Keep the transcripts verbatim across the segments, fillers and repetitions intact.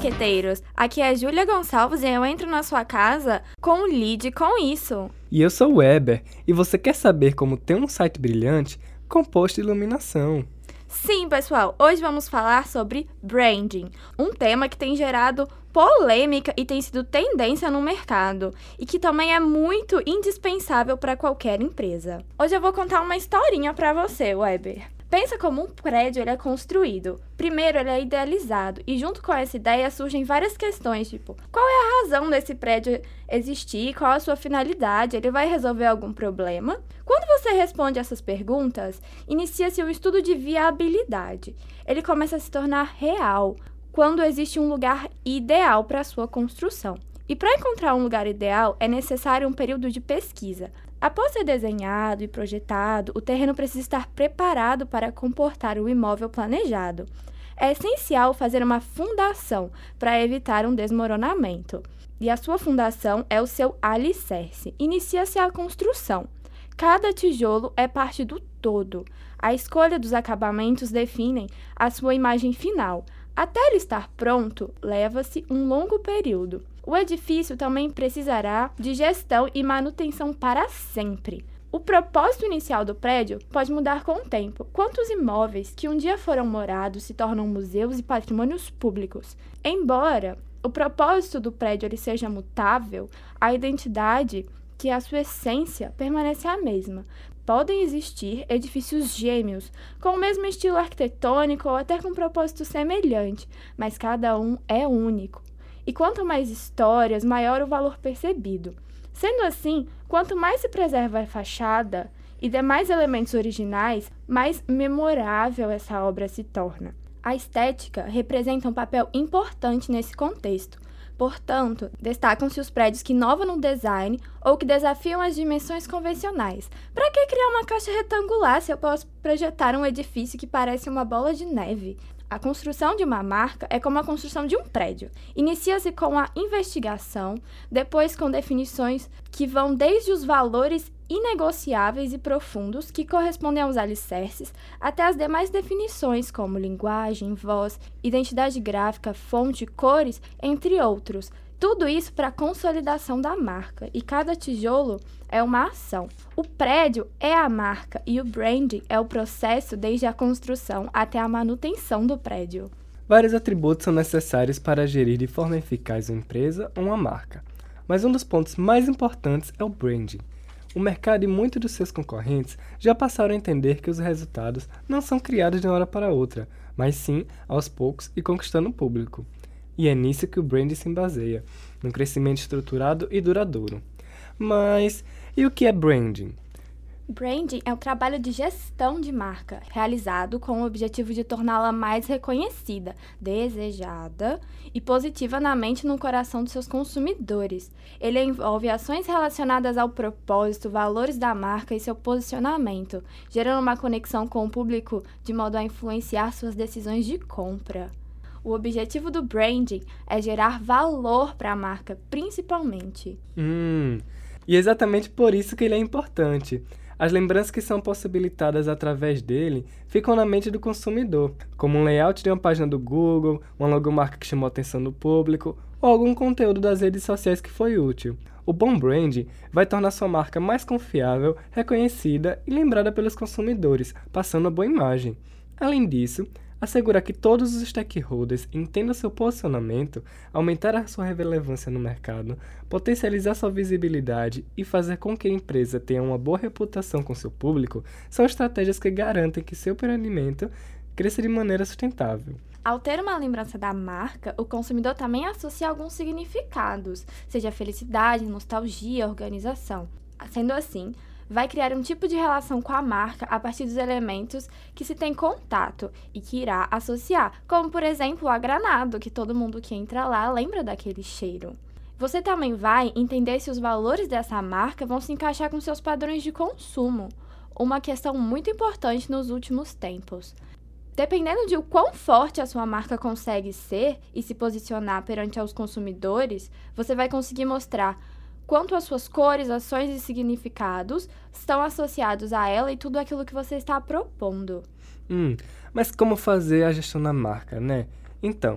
marqueteiros! Aqui é Júlia Gonçalves e eu entro na sua casa com o lead com isso. E eu sou o Weber, e você quer saber como ter um site brilhante composto de iluminação. Sim, pessoal, hoje vamos falar sobre branding, um tema que tem gerado polêmica e tem sido tendência no mercado e que também é muito indispensável para qualquer empresa. Hoje eu vou contar uma historinha para você, Weber. Pensa como um prédio ele é construído. Primeiro, ele é idealizado e junto com essa ideia surgem várias questões, tipo, qual é a razão desse prédio existir, qual a sua finalidade, ele vai resolver algum problema? Quando você responde essas perguntas, inicia-se um estudo de viabilidade. Ele começa a se tornar real quando existe um lugar ideal para a sua construção. E para encontrar um lugar ideal, é necessário um período de pesquisa. Após ser desenhado e projetado, o terreno precisa estar preparado para comportar o imóvel planejado. É essencial fazer uma fundação para evitar um desmoronamento. E a sua fundação é o seu alicerce. Inicia-se a construção. Cada tijolo é parte do todo. A escolha dos acabamentos definem a sua imagem final. Até ele estar pronto, leva-se um longo período. O edifício também precisará de gestão e manutenção para sempre. O propósito inicial do prédio pode mudar com o tempo. Quantos imóveis que um dia foram morados se tornam museus e patrimônios públicos? Embora o propósito do prédio ele seja mutável, a identidade, que é a sua essência, permanece a mesma. Podem existir edifícios gêmeos, com o mesmo estilo arquitetônico ou até com um propósito semelhante, mas cada um é único. E quanto mais histórias, maior o valor percebido. Sendo assim, quanto mais se preserva a fachada e demais elementos originais, mais memorável essa obra se torna. A estética representa um papel importante nesse contexto. Portanto, destacam-se os prédios que inovam no design ou que desafiam as dimensões convencionais. Para que criar uma caixa retangular se eu posso projetar um edifício que parece uma bola de neve? A construção de uma marca é como a construção de um prédio. Inicia-se com a investigação, depois com definições que vão desde os valores inegociáveis e profundos que correspondem aos alicerces, até as demais definições como linguagem, voz, identidade gráfica, fonte, cores, entre outros. Tudo isso para a consolidação da marca, e cada tijolo é uma ação. O prédio é a marca e o branding é o processo desde a construção até a manutenção do prédio. Vários atributos são necessários para gerir de forma eficaz uma empresa ou uma marca, mas um dos pontos mais importantes é o branding. O mercado e muitos dos seus concorrentes já passaram a entender que os resultados não são criados de uma hora para outra, mas sim aos poucos e conquistando o público. E é nisso que o branding se baseia, num crescimento estruturado e duradouro. Mas e o que é branding? Branding é um trabalho de gestão de marca, realizado com o objetivo de torná-la mais reconhecida, desejada e positiva na mente e no coração dos seus consumidores. Ele envolve ações relacionadas ao propósito, valores da marca e seu posicionamento, gerando uma conexão com o público de modo a influenciar suas decisões de compra. O objetivo do branding é gerar valor para a marca, principalmente. Hum, e é exatamente por isso que ele é importante. As lembranças que são possibilitadas através dele ficam na mente do consumidor, como um layout de uma página do Google, uma logomarca que chamou a atenção do público, ou algum conteúdo das redes sociais que foi útil. O bom branding vai tornar sua marca mais confiável, reconhecida e lembrada pelos consumidores, passando uma boa imagem. Além disso, assegurar que todos os stakeholders entendam seu posicionamento, aumentar a sua relevância no mercado, potencializar sua visibilidade e fazer com que a empresa tenha uma boa reputação com seu público são estratégias que garantem que seu empreendimento cresça de maneira sustentável. Ao ter uma lembrança da marca, o consumidor também associa alguns significados, seja felicidade, nostalgia, organização. Sendo assim, vai criar um tipo de relação com a marca a partir dos elementos que se tem contato e que irá associar, como, por exemplo, o agranado, que todo mundo que entra lá lembra daquele cheiro. Você também vai entender se os valores dessa marca vão se encaixar com seus padrões de consumo, uma questão muito importante nos últimos tempos. Dependendo de o quão forte a sua marca consegue ser e se posicionar perante aos consumidores, você vai conseguir mostrar quanto as suas cores, ações e significados estão associados a ela e tudo aquilo que você está propondo. Hum, mas como fazer a gestão da marca, né? Então,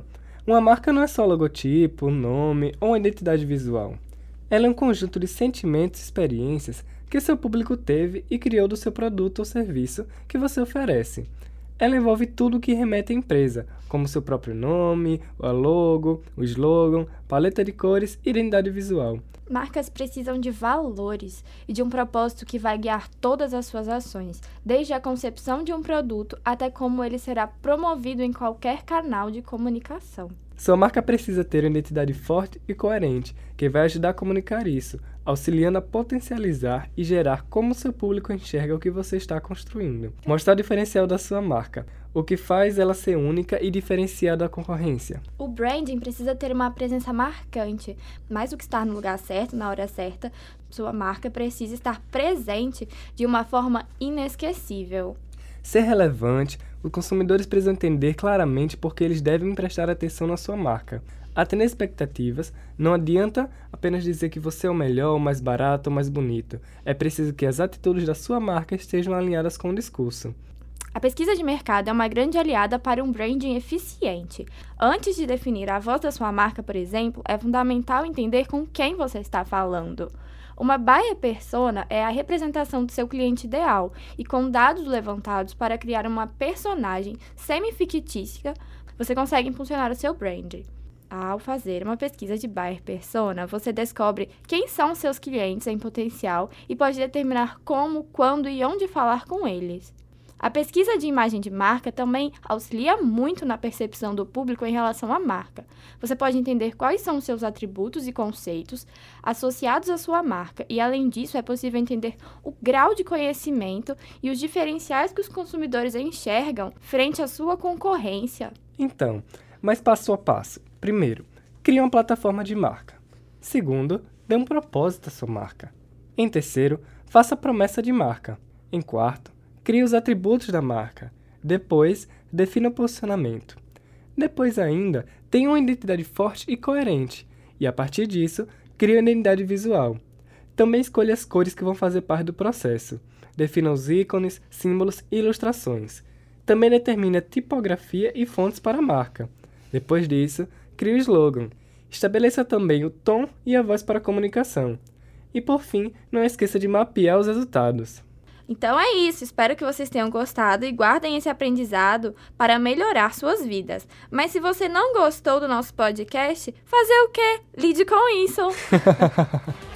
Uma marca não é só logotipo, nome ou uma identidade visual. Ela é um conjunto de sentimentos e experiências que seu público teve e criou do seu produto ou serviço que você oferece. Ela envolve tudo o que remete à empresa, como seu próprio nome, o logo, o slogan, paleta de cores e identidade visual. Marcas precisam de valores e de um propósito que vai guiar todas as suas ações, desde a concepção de um produto até como ele será promovido em qualquer canal de comunicação. Sua marca precisa ter uma identidade forte e coerente, que vai ajudar a comunicar isso, auxiliando a potencializar e gerar como seu público enxerga o que você está construindo. Mostrar o diferencial da sua marca, o que faz ela ser única e diferenciada da concorrência. O branding precisa ter uma presença marcante. Mais do que estar no lugar certo, na hora certa, sua marca precisa estar presente de uma forma inesquecível. Ser relevante, os consumidores precisam entender claramente por que eles devem prestar atenção na sua marca. Atender expectativas, não adianta apenas dizer que você é o melhor, o mais barato ou mais bonito. É preciso que as atitudes da sua marca estejam alinhadas com o discurso. A pesquisa de mercado é uma grande aliada para um branding eficiente. Antes de definir a voz da sua marca, por exemplo, é fundamental entender com quem você está falando. Uma buyer persona é a representação do seu cliente ideal e com dados levantados para criar uma personagem semi-fictícia, você consegue impulsionar o seu branding. Ao fazer uma pesquisa de buyer persona, você descobre quem são seus clientes em potencial e pode determinar como, quando e onde falar com eles. A pesquisa de imagem de marca também auxilia muito na percepção do público em relação à marca. Você pode entender quais são os seus atributos e conceitos associados à sua marca e, além disso, é possível entender o grau de conhecimento e os diferenciais que os consumidores enxergam frente à sua concorrência. Então, mas passo a passo. Primeiro, crie uma plataforma de marca. Segundo, dê um propósito à sua marca. Em terceiro, faça promessa de marca. Em quarto, crie os atributos da marca. Depois, defina o posicionamento. Depois ainda, tenha uma identidade forte e coerente. E a partir disso, crie uma identidade visual. Também escolha as cores que vão fazer parte do processo. Defina os ícones, símbolos e ilustrações. Também determine a tipografia e fontes para a marca. Depois disso, crie o slogan. Estabeleça também o tom e a voz para a comunicação. E por fim, não esqueça de mapear os resultados. Então é isso, espero que vocês tenham gostado e guardem esse aprendizado para melhorar suas vidas. Mas se você não gostou do nosso podcast, fazer o quê? Lide com isso!